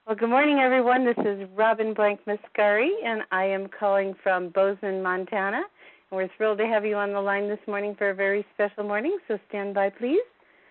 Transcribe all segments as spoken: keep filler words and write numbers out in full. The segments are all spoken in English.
Well, good morning, everyone. This is Robin Blank Mascari, and I am calling from Bozeman, Montana. And we're thrilled to have you on the line this morning for a very special morning, so stand by, please.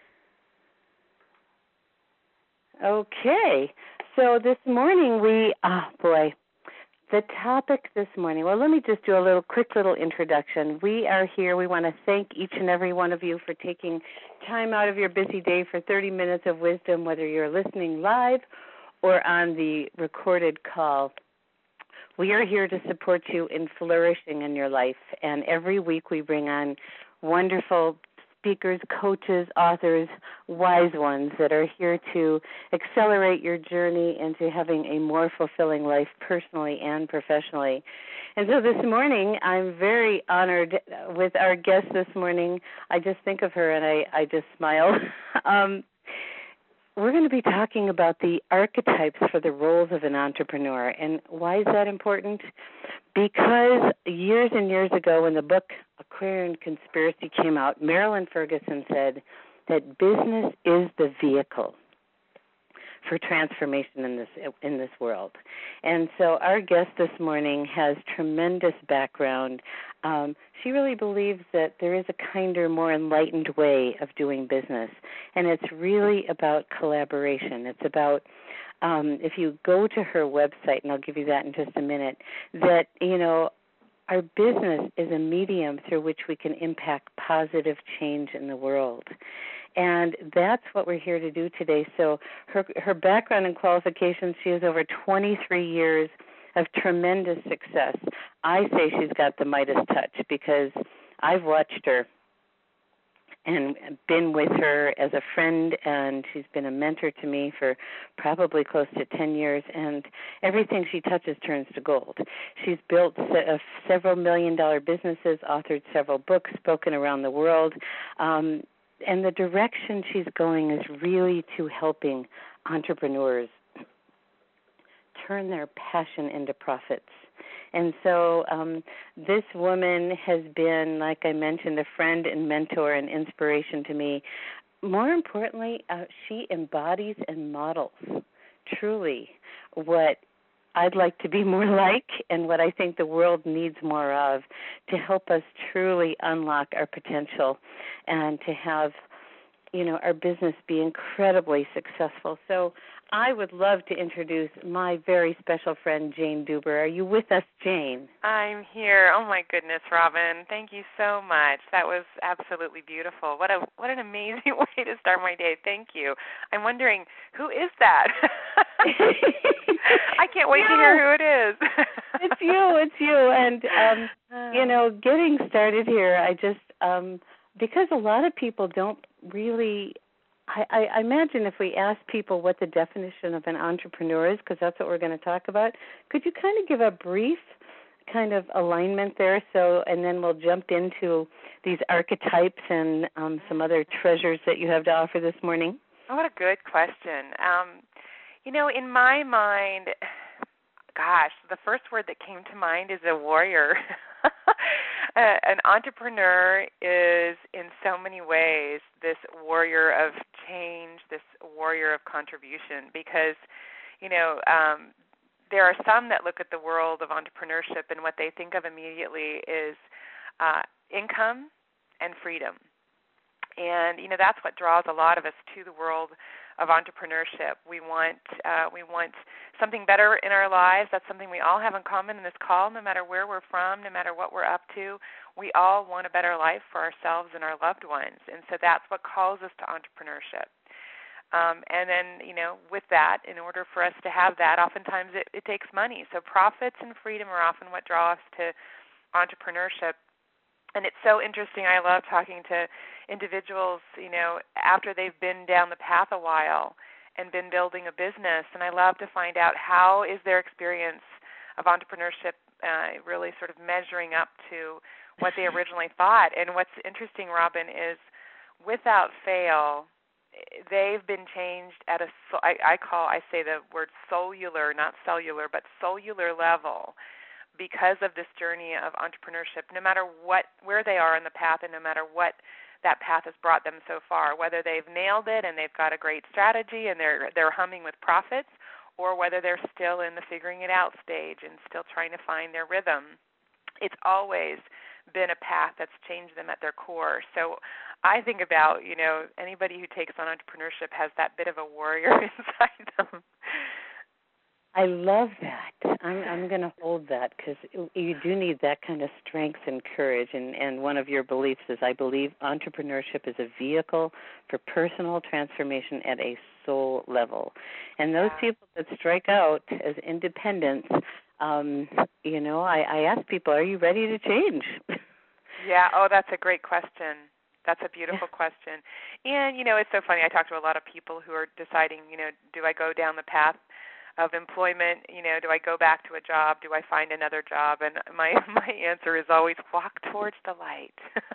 Okay, so this morning we, oh boy, the topic this morning, well, let me just do a little quick little introduction. We are here. We want to thank each and every one of you for taking time out of your busy day for thirty minutes of wisdom, whether you're listening live or on the recorded call. We are here to support you in flourishing in your life, and every week we bring on wonderful speakers, coaches, authors, wise ones that are here to accelerate your journey into having a more fulfilling life personally and professionally. And so this morning, I'm very honored with our guest this morning. I just think of her and I, I just smile. um, we're going to be talking about the archetypes for the roles of an entrepreneur. And why is that important? Because years and years ago when the book Aquarian Conspiracy came out, Marilyn Ferguson said that business is the vehicle for transformation in this in this world. And so our guest this morning has tremendous background. Um, she really believes that there is a kinder, more enlightened way of doing business, and it's really about collaboration. It's about, um, if you go to her website, and I'll give you that in just a minute, that, you know, our business is a medium through which we can impact positive change in the world. And that's what we're here to do today. So her her background and qualifications, she has over twenty-three years of tremendous success. I say she's got the Midas touch because I've watched her and been with her as a friend, and she's been a mentor to me for probably close to ten years, and everything she touches turns to gold. She's built se- several million-dollar businesses, authored several books, spoken around the world, um, and the direction she's going is really to helping entrepreneurs turn their passion into profits. And so um, this woman has been, like I mentioned, a friend and mentor and inspiration to me. More importantly, uh, she embodies and models truly what I'd like to be more like and what I think the world needs more of to help us truly unlock our potential and to have, you know, our business be incredibly successful. So I would love to introduce my very special friend, Jane Duber. Are you with us, Jane? I'm here. Oh, my goodness, Robin. Thank you so much. That was absolutely beautiful. What a what an amazing way to start my day. Thank you. I'm wondering, who is that? I can't wait yeah. to hear who it is. It's you. It's you. And, um, you know, getting started here, I just, um, because a lot of people don't really – I, I imagine if we ask people what the definition of an entrepreneur is, because that's what we're going to talk about, could you kind of give a brief kind of alignment there? So, and then we'll jump into these archetypes and um, some other treasures that you have to offer this morning. Oh, what a good question. Um, you know, in my mind, gosh, the first word that came to mind is a warrior. Uh, an entrepreneur is, in so many ways, this warrior of change, this warrior of contribution, because, you know, um, there are some that look at the world of entrepreneurship and what they think of immediately is uh, income and freedom. And, you know, that's what draws a lot of us to the world of entrepreneurship. We want uh, we want something better in our lives. That's something we all have in common in this call, no matter where we're from, no matter what we're up to. We all want a better life for ourselves and our loved ones. And so that's what calls us to entrepreneurship. Um, and then, you know, with that, in order for us to have that, oftentimes it, it takes money. So profits and freedom are often what draw us to entrepreneurship. And it's so interesting. I love talking to individuals, you know, after they've been down the path a while and been building a business. And I love to find out how is their experience of entrepreneurship uh, really sort of measuring up to what they originally thought. And what's interesting, Robin, is without fail, they've been changed at a, I, I call, I say the word cellular, not cellular, but cellular level, because of this journey of entrepreneurship, no matter what, where they are in the path and no matter what that path has brought them so far, whether they've nailed it and they've got a great strategy and they're they're humming with profits, or whether they're still in the figuring it out stage and still trying to find their rhythm. It's always been a path that's changed them at their core. So I think about, you know, anybody who takes on entrepreneurship has that bit of a warrior inside them. I love that. I'm, I'm going to hold that because you do need that kind of strength and courage. And, and one of your beliefs is, I believe entrepreneurship is a vehicle for personal transformation at a soul level. And those Yeah. people that strike out as independents, um, you know, I, I ask people, are you ready to change? Yeah, oh, that's a great question. That's a beautiful question. And, you know, it's so funny. I talk to a lot of people who are deciding, you know, do I go down the path of employment? You know, do I go back to a job? Do I find another job? And my my answer is always walk towards the light.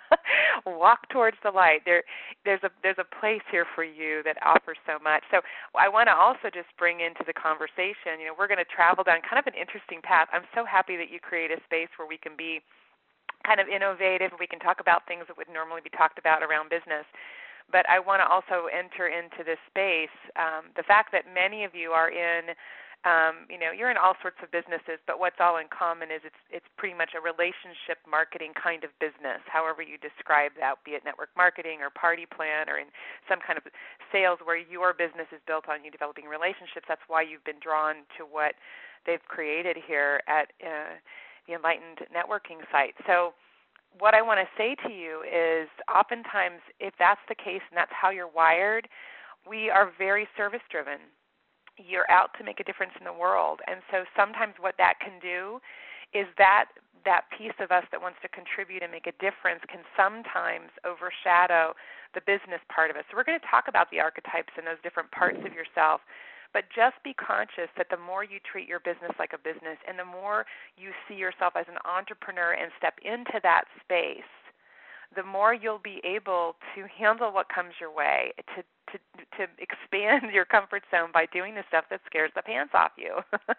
Walk towards the light. There there's a there's a place here for you that offers so much. So I want to also just bring into the conversation, you know, we're going to travel down kind of an interesting path. I'm so happy that you create a space where we can be kind of innovative. We can talk about things that would normally be talked about around business. But I want to also enter into this space. Um, the fact that many of you are in, um, you know, you're in all sorts of businesses, but what's all in common is it's it's pretty much a relationship marketing kind of business, however you describe that, be it network marketing or party plan or in some kind of sales where your business is built on you developing relationships. That's why you've been drawn to what they've created here at uh, the Enlightened Networking site. So what I want to say to you is oftentimes if that's the case and that's how you're wired, we are very service-driven. You're out to make a difference in the world. And so sometimes what that can do is that that piece of us that wants to contribute and make a difference can sometimes overshadow the business part of it. So we're going to talk about the archetypes and those different parts of yourself. But just be conscious that the more you treat your business like a business and the more you see yourself as an entrepreneur and step into that space, the more you'll be able to handle what comes your way, to to, to expand your comfort zone by doing the stuff that scares the pants off you.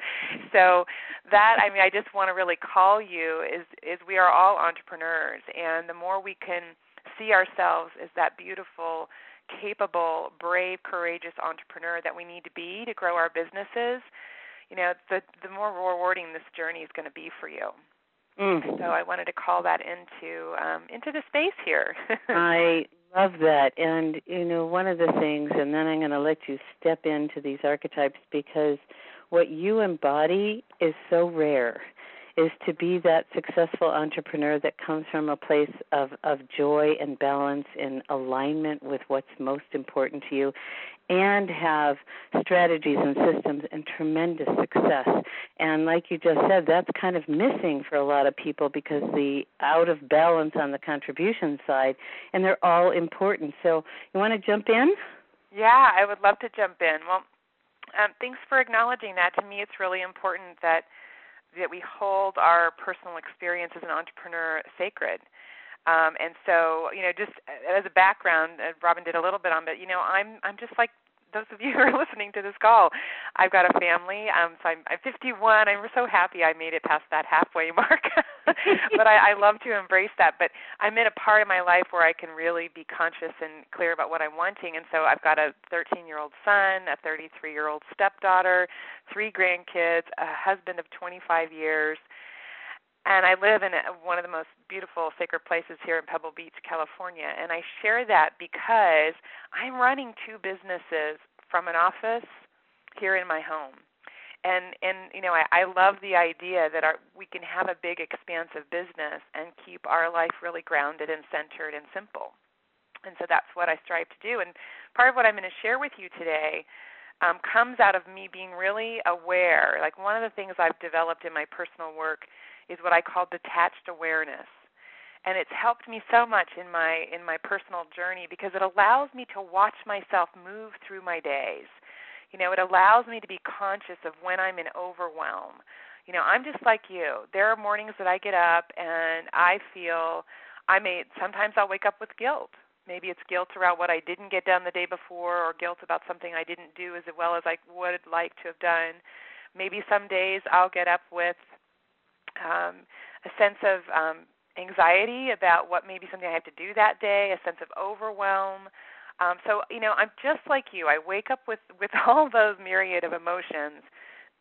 So that, I mean, I just want to really call you is, is we are all entrepreneurs, and the more we can see ourselves as that beautiful, capable, brave, courageous entrepreneur that we need to be to grow our businesses, you know, the the more rewarding this journey is going to be for you. Mm. So I wanted to call that into um, into the space here. I love that. And, you know, one of the things, and then I'm going to let you step into these archetypes because what you embody is so rare, is to be that successful entrepreneur that comes from a place of, of joy and balance and alignment with what's most important to you and have strategies and systems and tremendous success. And like you just said, that's kind of missing for a lot of people because the out of balance on the contribution side, and they're all important. So you want to jump in? Yeah, I would love to jump in. Well, um, thanks for acknowledging that. To me, it's really important that that we hold our personal experience as an entrepreneur sacred. Um, and so, you know, just as a background, uh, Robin did a little bit on, but, you know, I'm I'm just like those of you who are listening to this call. I've got a family, um, so I'm, I'm fifty-one. I'm so happy I made it past that halfway mark. But I, I love to embrace that. But I'm in a part of my life where I can really be conscious and clear about what I'm wanting. And so I've got a thirteen-year-old son, a thirty-three-year-old stepdaughter, three grandkids, a husband of twenty-five years. And I live in one of the most beautiful sacred places here in Pebble Beach, California. And I share that because I'm running two businesses from an office here in my home. And, and you know, I, I love the idea that our, we can have a big, expansive business and keep our life really grounded and centered and simple. And so that's what I strive to do. And part of what I'm going to share with you today um, comes out of me being really aware. Like one of the things I've developed in my personal work is what I call detached awareness. And it's helped me so much in my in my personal journey because it allows me to watch myself move through my days. You know, it allows me to be conscious of when I'm in overwhelm. You know, I'm just like you. There are mornings that I get up and I feel I may sometimes I'll wake up with guilt. Maybe it's guilt around what I didn't get done the day before or guilt about something I didn't do as well as I would like to have done. Maybe some days I'll get up with Um, a sense of um, anxiety about what maybe something I have to do that day, a sense of overwhelm. Um, so, you know, I'm just like you. I wake up with, with all those myriad of emotions,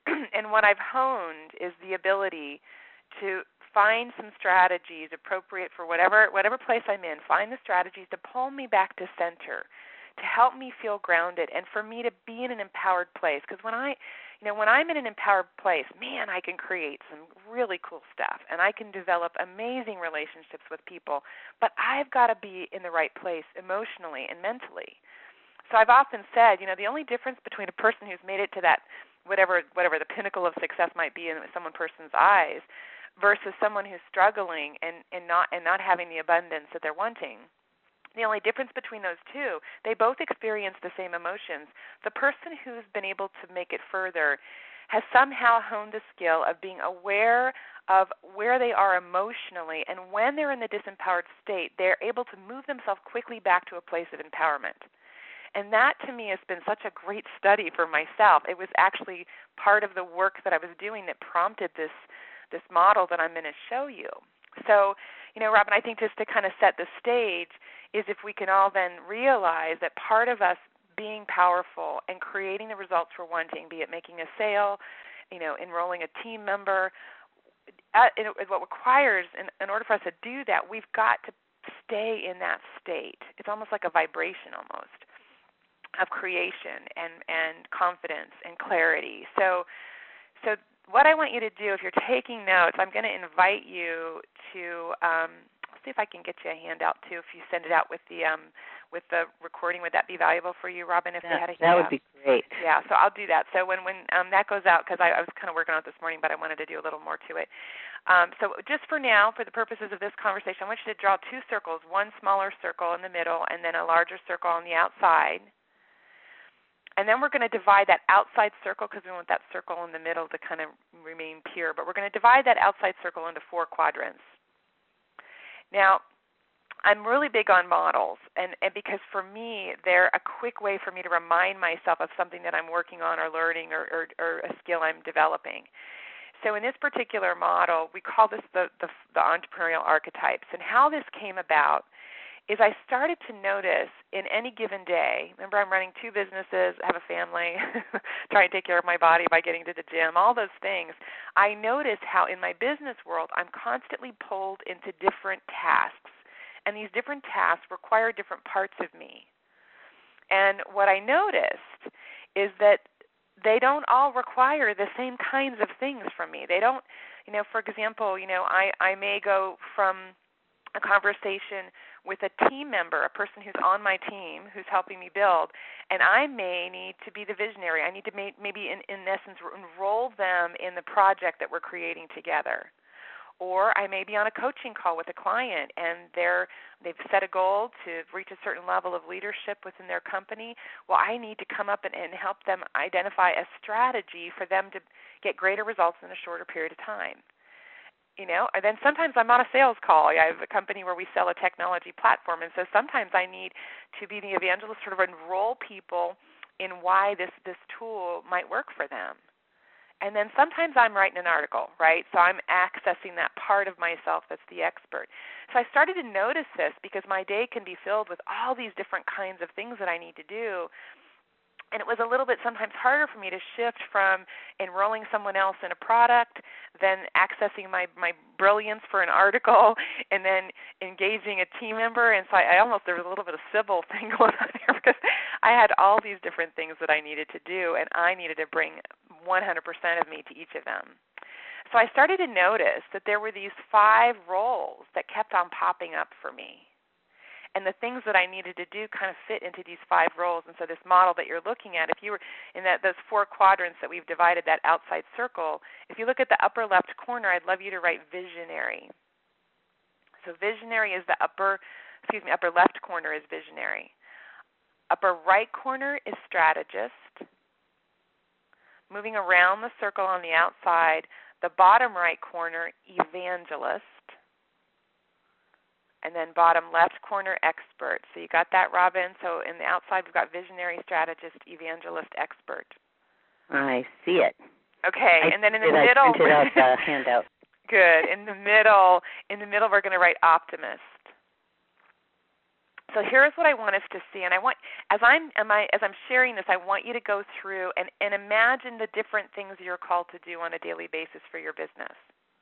And what I've honed is the ability to find some strategies appropriate for whatever whatever place I'm in, find the strategies to pull me back to center, to help me feel grounded, and for me to be in an empowered place. Because when I, you know, when I'm in an empowered place, man, I can create some really cool stuff, and I can develop amazing relationships with people. But I've got to be in the right place emotionally and mentally. So I've often said, you know, the only difference between a person who's made it to that whatever whatever the pinnacle of success might be in some person's eyes versus someone who's struggling and, and not and not having the abundance that they're wanting. The only difference between those two, they both experience the same emotions. The person who's been able to make it further has somehow honed the skill of being aware of where they are emotionally, and when they're in the disempowered state, they're able to move themselves quickly back to a place of empowerment. And that, to me, has been such a great study for myself. It was actually part of the work that I was doing that prompted this this model that I'm going to show you. So, you know, Robin, I think just to kind of set the stage is if we can all then realize that part of us being powerful and creating the results we're wanting, be it making a sale, you know, enrolling a team member, uh, it, it, what requires, in, in order for us to do that, we've got to stay in that state. It's almost like a vibration almost of creation and, and confidence and clarity. So so what I want you to do, if you're taking notes, I'm going to invite you to um, see if I can get you a handout too. If you send it out with the um, with the recording, would that be valuable for you, Robin? If that, they had a handout, that would be great. Yeah, so I'll do that. So when when um, that goes out, because I, I was kind of working on it this morning, but I wanted to do a little more to it. Um, so just for now, for the purposes of this conversation, I want you to draw two circles: one smaller circle in the middle, and then a larger circle on the outside. And then we're going to divide that outside circle, because we want that circle in the middle to kind of remain pure. But we're going to divide that outside circle into four quadrants. Now, I'm really big on models, and, and because for me, they're a quick way for me to remind myself of something that I'm working on or learning or, or, or a skill I'm developing. So in this particular model, we call this the, the, the entrepreneurial archetypes. And how this came about is I started to notice in any given day, remember I'm running two businesses, have a family, trying to take care of my body by getting to the gym, all those things. I notice how in my business world I'm constantly pulled into different tasks, and these different tasks require different parts of me. And what I noticed is that they don't all require the same kinds of things from me. They don't, you know, for example, you know, I, I may go from a conversation with a team member, a person who's on my team, who's helping me build, and I may need to be the visionary. I need to may, maybe, in, in essence, enroll them in the project that we're creating together. Or I may be on a coaching call with a client, and they're, they've set a goal to reach a certain level of leadership within their company. Well, I need to come up and, and help them identify a strategy for them to get greater results in a shorter period of time. You know, and then sometimes I'm on a sales call. I have a company where we sell a technology platform, and so sometimes I need to be the evangelist, sort of enroll people in why this, this tool might work for them. And then sometimes I'm writing an article, right? So I'm accessing that part of myself that's the expert. So I started to notice this because my day can be filled with all these different kinds of things that I need to do. And it was a little bit sometimes harder for me to shift from enrolling someone else in a product, then accessing my, my brilliance for an article, and then engaging a team member. And so I, I almost, there was a little bit of Sybil thing going on there because I had all these different things that I needed to do, and I needed to bring one hundred percent of me to each of them. So I started to notice that there were these five roles that kept on popping up for me. And the things that I needed to do kind of fit into these five roles. And so this model that you're looking at, if you were in that those four quadrants that we've divided that outside circle, if you look at the upper left corner, I'd love you to write visionary. So visionary is the upper, excuse me, upper left corner is visionary. Upper right corner is strategist. Moving around the circle on the outside, the bottom right corner, evangelist. And then bottom left corner, expert. So you got that, Robin? So in the outside, we've got visionary, strategist, evangelist, expert. I see it. Okay, I and then in the did, middle, I printed out the handout. Good. In the middle, in the middle, we're going to write optimist. So here's what I want us to see, and I want, as I'm, am I, as I'm sharing this, I want you to go through and, and imagine the different things you're called to do on a daily basis for your business.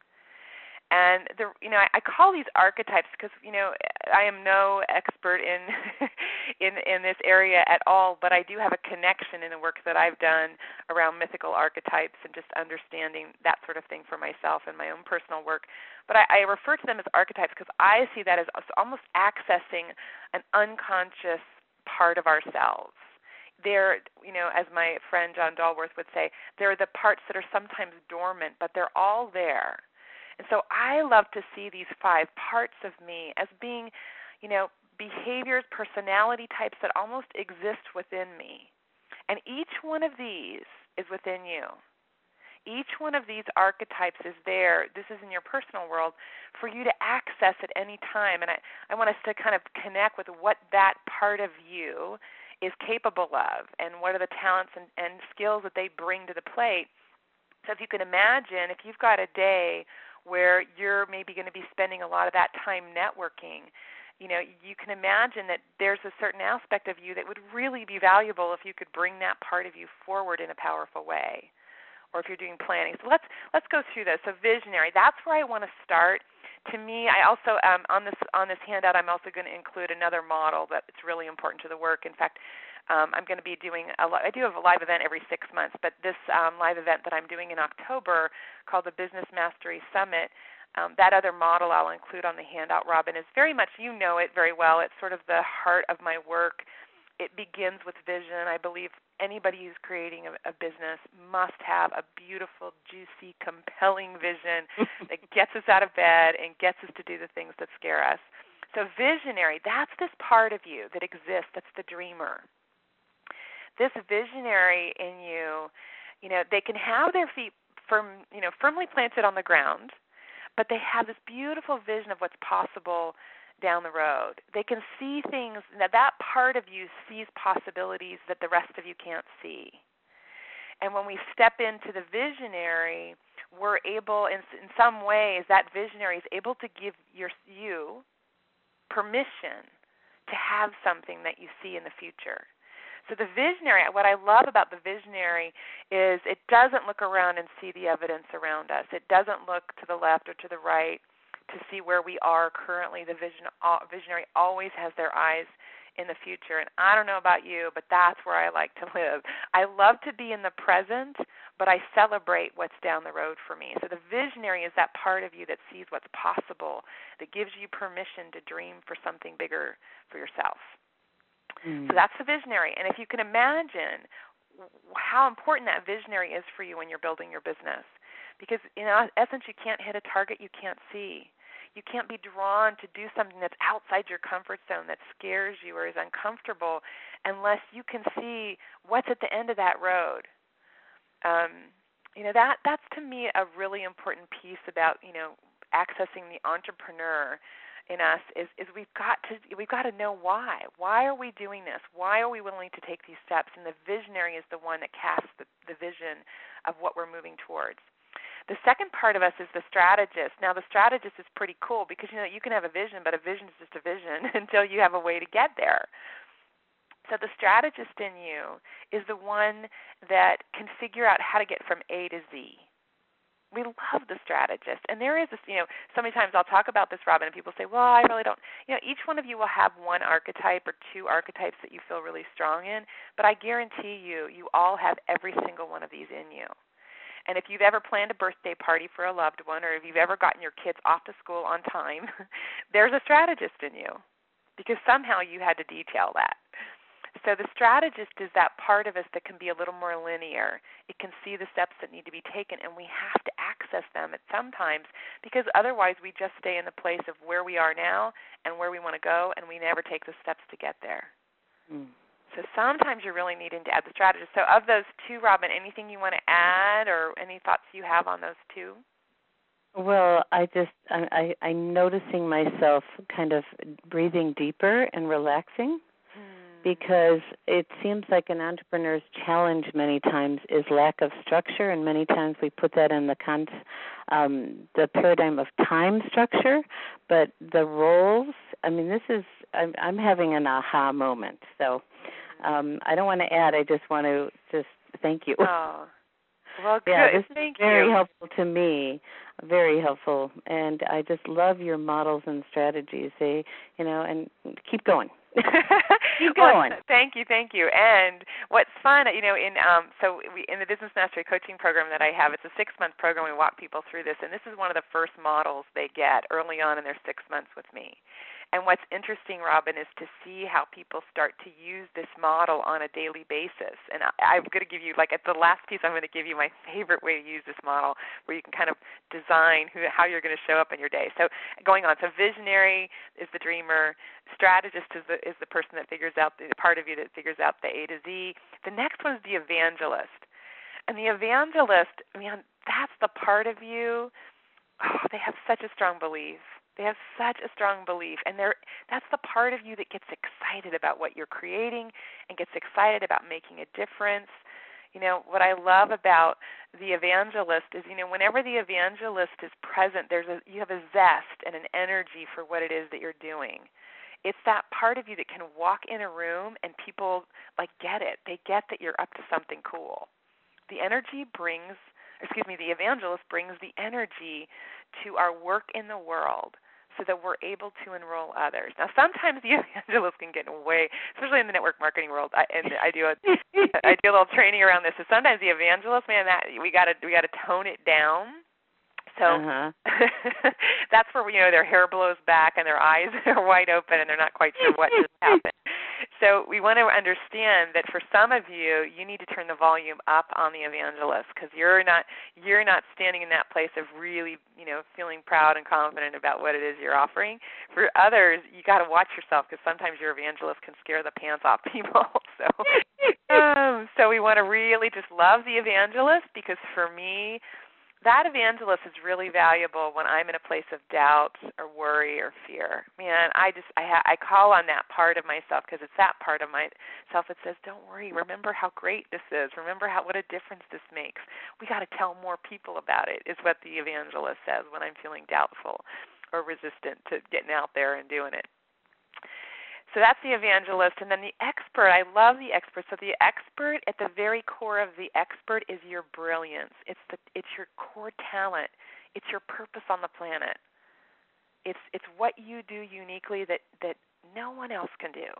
And the, you know, I, I call these archetypes because, you know, I am no expert in, in in this area at all, but I do have a connection in the work that I've done around mythical archetypes and just understanding that sort of thing for myself and my own personal work. But I, I refer to them as archetypes because I see that as almost accessing an unconscious part of ourselves. They're, you know, as my friend John Dalworth would say, they're the parts that are sometimes dormant, but they're all there. And so I love to see these five parts of me as being, you know, behaviors, personality types that almost exist within me. And each one of these is within you. Each one of these archetypes is there. This is in your personal world for you to access at any time. And I, I want us to kind of connect with what that part of you is capable of and what are the talents and, and skills that they bring to the plate. So if you can imagine, if you've got a day where you're maybe going to be spending a lot of that time networking, you know, you can imagine that there's a certain aspect of you that would really be valuable if you could bring that part of you forward in a powerful way, or if you're doing planning. So let's let's go through this. So visionary, that's where I want to start. To me, I also um, on this on this handout, I'm also going to include another model that's really important to the work. In fact, um, I'm going to be doing a I do have a live event every six months, but this um, live event that I'm doing in October called the Business Mastery Summit. Um, that other model I'll include on the handout, Robin, is very much, you know it very well. It's sort of the heart of my work. It begins with vision. I believe anybody who's creating a, a business must have a beautiful, juicy, compelling vision that gets us out of bed and gets us to do the things that scare us. So visionary, that's this part of you that exists. That's the dreamer. This visionary in you, you know, they can have their feet firm, you know, firmly planted on the ground, but they have this beautiful vision of what's possible down the road. They can see things, that that part of you sees possibilities that the rest of you can't see. And when we step into the visionary, we're able, in, in some ways, that visionary is able to give your, you permission to have something that you see in the future. So the visionary, what I love about the visionary is it doesn't look around and see the evidence around us. It doesn't look to the left or to the right to see where we are currently. The vision, visionary always has their eyes in the future. And I don't know about you, but that's where I like to live. I love to be in the present, but I celebrate what's down the road for me. So the visionary is that part of you that sees what's possible, that gives you permission to dream for something bigger for yourself. Mm. So that's the visionary. And if you can imagine how important that visionary is for you when you're building your business, because in essence you can't hit a target you can't see. You can't be drawn to do something that's outside your comfort zone, that scares you or is uncomfortable, unless you can see what's at the end of that road. Um, you know, that that's to me a really important piece about, you know, accessing the entrepreneur in us is, is we've got to we've got to know why. Why are we doing this? Why are we willing to take these steps? And the visionary is the one that casts the, the vision of what we're moving towards. The second part of us is the strategist. Now, the strategist is pretty cool because, you know, you can have a vision, but a vision is just a vision until you have a way to get there. So the strategist in you is the one that can figure out how to get from A to Z. We love the strategist. And there is this, you know, so many times I'll talk about this, Robin, and people say, well, I really don't. You know, each one of you will have one archetype or two archetypes that you feel really strong in, but I guarantee you, you all have every single one of these in you. And if you've ever planned a birthday party for a loved one, or if you've ever gotten your kids off to school on time, there's a strategist in you because somehow you had to detail that. So the strategist is that part of us that can be a little more linear. It can see the steps that need to be taken, and we have to access them at some times because otherwise we just stay in the place of where we are now and where we want to go, and we never take the steps to get there. Mm. So sometimes you're really needing to add the strategist. So of those two, Robin, anything you want to add or any thoughts you have on those two? Well, I just, I, I, I'm noticing myself kind of breathing deeper and relaxing. Hmm. because it seems like an entrepreneur's challenge many times is lack of structure, and many times we put that in the con- um, the paradigm of time structure, but the roles, I mean, this is, I'm, I'm having an aha moment, so um, I don't want to add, I just want to just thank you. Oh, well, good. Yeah, this Thank is very you. helpful to me, very helpful, and I just love your models and strategies. They, you know, and keep going. Keep going. Well, thank you, thank you. And what's fun, you know, in um, so we, in the Business Mastery Coaching Program that I have, it's a six-month program. We walk people through this, and this is one of the first models they get early on in their six months with me. And what's interesting, Robin, is to see how people start to use this model on a daily basis. And I, I'm going to give you, like at the last piece, I'm going to give you my favorite way to use this model, where you can kind of design who, how you're going to show up in your day. So going on, so visionary is the dreamer, strategist is the is the person that figures out the part of you that figures out the A to Z. The next one is the evangelist. And the evangelist, man, that's the part of you, oh, they have such a strong belief. They have such a strong belief, and they're, that's the part of you that gets excited about what you're creating and gets excited about making a difference. You know, what I love about the evangelist is, you know, whenever the evangelist is present, there's a, you have a zest and an energy for what it is that you're doing. It's that part of you that can walk in a room and people, like, get it. They get that you're up to something cool. The energy brings, excuse me, the evangelist brings the energy to our work in the world, so that we're able to enroll others. Now, sometimes the evangelist can get way, especially in the network marketing world. I, and I do a, I do a little training around this. So sometimes the evangelist, man, that we got to we got to tone it down. So uh-huh. that's where, you know, their hair blows back and their eyes are wide open and they're not quite sure what just happened. So we want to understand that for some of you, you need to turn the volume up on the evangelist, because you're not you're not standing in that place of really, you know, feeling proud and confident about what it is you're offering. For others, you got to watch yourself, because sometimes your evangelist can scare the pants off people. So, um, so we want to really just love the evangelist, because for me, that evangelist is really valuable when I'm in a place of doubt or worry or fear. Man, I just I, ha- I call on that part of myself, because it's that part of myself that says, "Don't worry. Remember how great this is. Remember how what a difference this makes. We got to tell more people about it." Is what the evangelist says when I'm feeling doubtful or resistant to getting out there and doing it. So that's the evangelist. And then the expert, I love the expert. So the expert, at the very core of the expert is your brilliance. It's the it's your core talent. It's your purpose on the planet. It's it's what you do uniquely that, that no one else can do.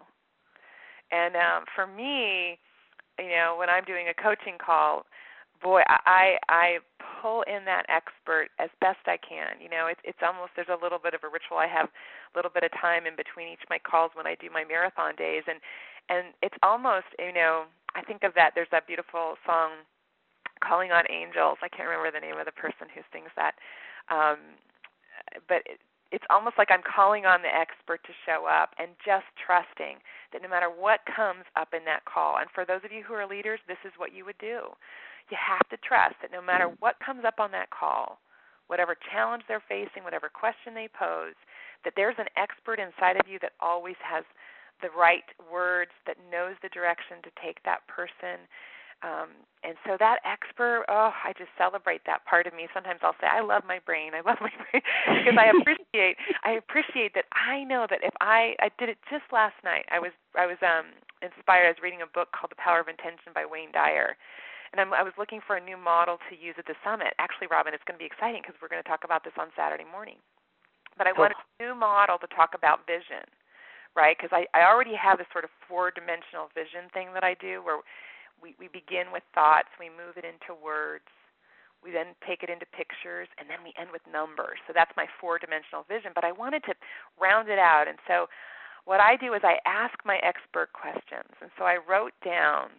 And um, for me, you know, when I'm doing a coaching call, boy, I I pull in that expert as best I can. You know, it's it's almost, there's a little bit of a ritual. I have a little bit of time in between each of my calls when I do my marathon days, and and it's almost, you know, I think of that. There's that beautiful song, "Calling on Angels." I can't remember the name of the person who sings that, um, but it, it's almost like I'm calling on the expert to show up, and just trusting that no matter what comes up in that call, and for those of you who are leaders, this is what you would do. You have to trust that no matter what comes up on that call, whatever challenge they're facing, whatever question they pose, that there's an expert inside of you that always has the right words, that knows the direction to take that person. Um, and so that expert, oh, I just celebrate that part of me. Sometimes I'll say, I love my brain. I love my brain, because I appreciate I appreciate that I know that if I, I did it just last night. I was I was um, inspired. I was reading a book called The Power of Intention by Wayne Dyer. And I'm, I was looking for a new model to use at the summit. Actually, Robin, it's going to be exciting, because we're going to talk about this on Saturday morning. But I Cool. wanted a new model to talk about vision, right? Because I, I already have this sort of four-dimensional vision thing that I do, where we, we begin with thoughts, we move it into words, we then take it into pictures, and then we end with numbers. So that's my four-dimensional vision. But I wanted to round it out. And so what I do is I ask my expert questions. And so I wrote down,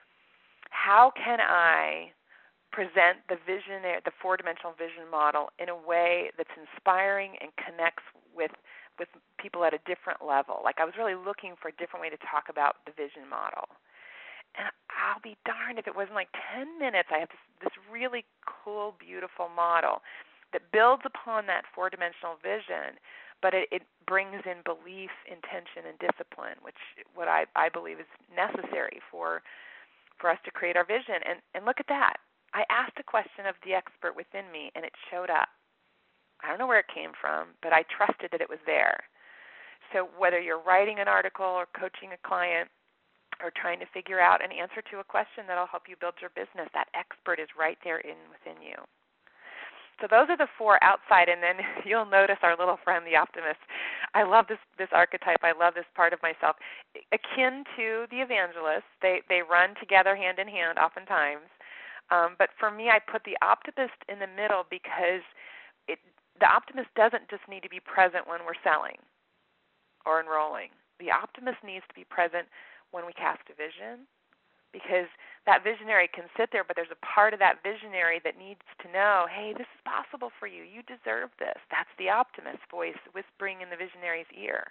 how can I present the vision, the four-dimensional vision model in a way that's inspiring and connects with with people at a different level? Like, I was really looking for a different way to talk about the vision model. And I'll be darned if it wasn't like ten minutes. I have this, this really cool, beautiful model that builds upon that four-dimensional vision, but it, it brings in belief, intention, and discipline, which what I, I believe is necessary for for us to create our vision. And, and look at that. I asked a question of the expert within me, and it showed up. I don't know where it came from, but I trusted that it was there. So whether you're writing an article or coaching a client or trying to figure out an answer to a question that will help you build your business, that expert is right there in within you. So those are the four outside, and then you'll notice our little friend, the optimist. I love this this archetype. I love this part of myself. Akin to the evangelist, they, they run together hand in hand oftentimes. Um, but for me, I put the optimist in the middle because it, the optimist doesn't just need to be present when we're selling or enrolling. The optimist needs to be present when we cast a vision, because that visionary can sit there, but there's a part of that visionary that needs to know, hey, this is possible for you. You deserve this. That's the optimist voice whispering in the visionary's ear.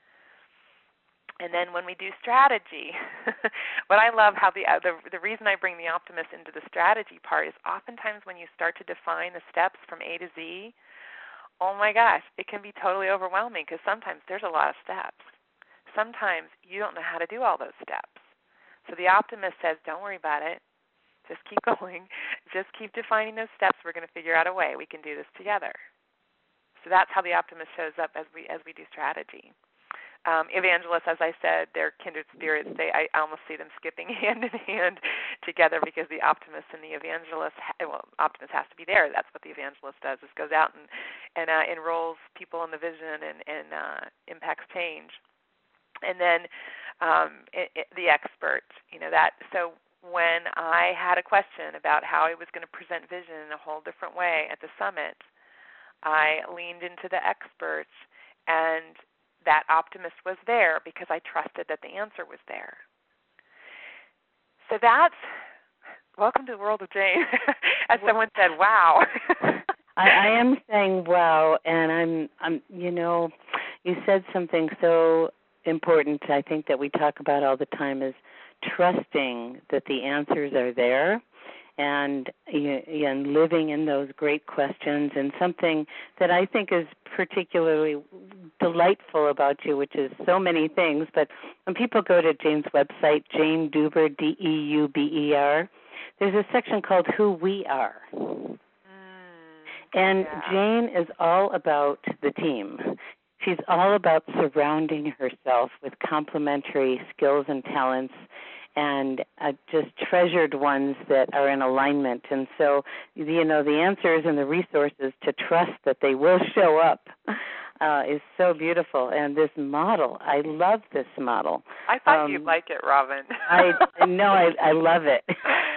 And then when we do strategy, what I love how the, the the reason I bring the optimist into the strategy part is oftentimes when you start to define the steps from A to Z, oh my gosh, it can be totally overwhelming because sometimes there's a lot of steps. Sometimes you don't know how to do all those steps. So the optimist says, don't worry about it. Just keep going. Just keep defining those steps. We're going to figure out a way. We can do this together. So that's how the optimist shows up as we as we do strategy. Um, evangelists, as I said, they're kindred spirits. They I almost see them skipping hand in hand together because the optimist and the evangelist, well, optimist has to be there. That's what the evangelist does, is goes out and, and uh, enrolls people in the vision and, and uh, impacts change. And then um, it, it, the expert, you know, that, so when I had a question about how I was going to present vision in a whole different way at the summit, I leaned into the expert, and that optimist was there because I trusted that the answer was there. So that's, welcome to the world of Jane. As someone said, wow. I, I am saying wow, and I'm, I'm, you know, you said something so important, I think, that we talk about all the time, is trusting that the answers are there, and and living in those great questions. And something that I think is particularly delightful about you, which is so many things, but when people go to Jane's website, Jane Deuber, D E U B E R, there's a section called Who We Are. Mm, and yeah. Jane is all about the team. She's all about surrounding herself with complementary skills and talents, and uh, just treasured ones that are in alignment. And so, you know, the answers and the resources to trust that they will show up uh, is so beautiful. And this model, I love this model. I thought um, you'd like it, Robin. I no, I, I love it.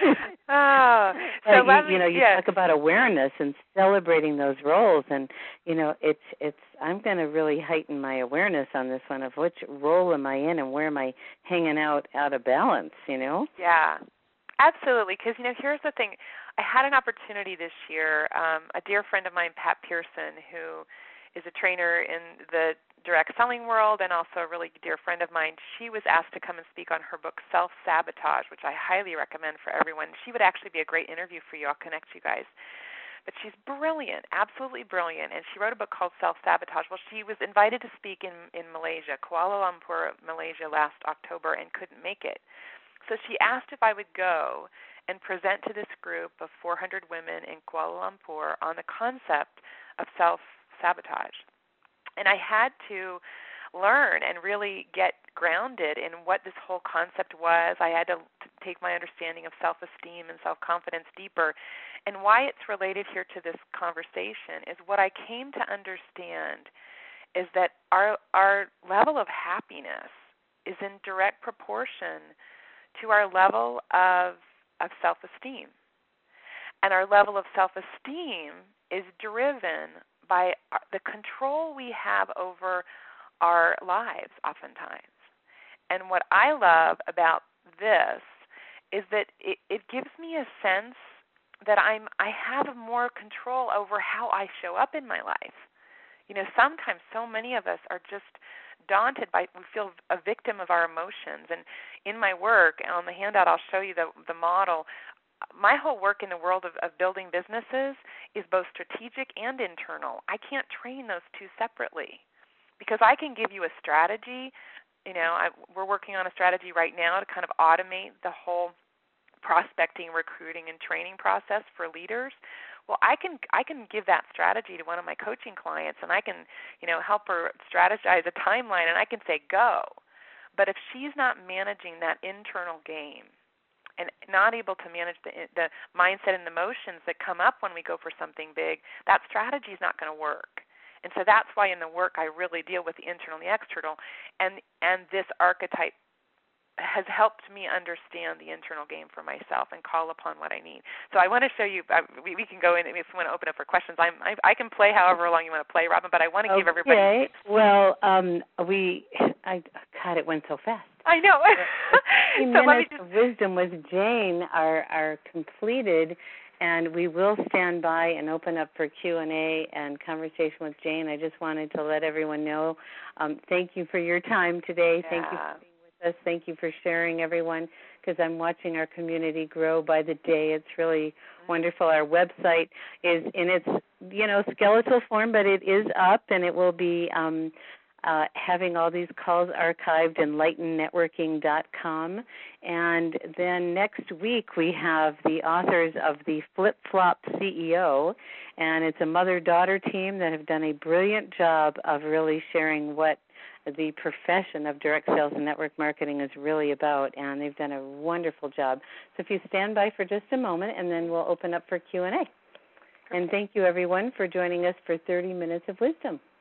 Oh, so you, let me, you know, you yes. talk about awareness and celebrating those roles, and you know, it's it's. I'm going to really heighten my awareness on this one of which role am I in and where am I hanging out out of balance. You know? Yeah, absolutely. Because you know, here's the thing. I had an opportunity this year. Um, a dear friend of mine, Pat Pearson, who is a trainer in the direct selling world and also a really dear friend of mine, she was asked to come and speak on her book, Self-Sabotage, which I highly recommend for everyone. She would actually be a great interview for you. I'll connect you guys. But she's brilliant, absolutely brilliant, and she wrote a book called Self-Sabotage. Well, she was invited to speak in, in Malaysia, Kuala Lumpur, Malaysia, last October, and couldn't make it. So she asked if I would go and present to this group of four hundred women in Kuala Lumpur on the concept of self-sabotage. And I had to learn and really get grounded in what this whole concept was. I had to take my understanding of self-esteem and self-confidence deeper. And why it's related here to this conversation is what I came to understand is that our our level of happiness is in direct proportion to our level of of self-esteem. And our level of self-esteem is driven by the control we have over our lives oftentimes. And what I love about this is that it, it gives me a sense that I'm I have more control over how I show up in my life. You know, sometimes so many of us are just daunted by, we feel a victim of our emotions. And in my work, on the handout I'll show you the the model. My whole work in the world of, of building businesses is both strategic and internal. I can't train those two separately. because I can give you a strategy. You know, I, we're working on a strategy right now to kind of automate the whole prospecting, recruiting, and training process for leaders. Well, I can I can give that strategy to one of my coaching clients, and I can, you know, help her strategize a timeline, and I can say go. But if she's not managing that internal game and not able to manage the the mindset and the emotions that come up when we go for something big, that strategy is not going to work. And so that's why in the work I really deal with the internal and the external, and and this archetype has helped me understand the internal game for myself and call upon what I need. So I want to show you, uh, we, we can go in, if you want to open up for questions, I'm, I, I can play however long you want to play, Robin, but I want to okay. give everybody. Okay, well, um, we, I, God, it went so fast. I know. so minutes just... of wisdom with Jane are, are completed, and we will stand by and open up for Q and A and conversation with Jane. I just wanted to let everyone know, um, thank you for your time today. Yeah. Thank you for being with us. Thank you for sharing, everyone, because I'm watching our community grow by the day. It's really wonderful. Our website is in its, you know, skeletal form, but it is up, and it will be um, uh, having all these calls archived in lighten networking dot com. And then next week we have the authors of the Flip Flop C E O, and it's a mother-daughter team that have done a brilliant job of really sharing what the profession of direct sales and network marketing is really about, and they've done a wonderful job. So if you stand by for just a moment, and then we'll open up for Q and A. And thank you, everyone, for joining us for thirty minutes of wisdom.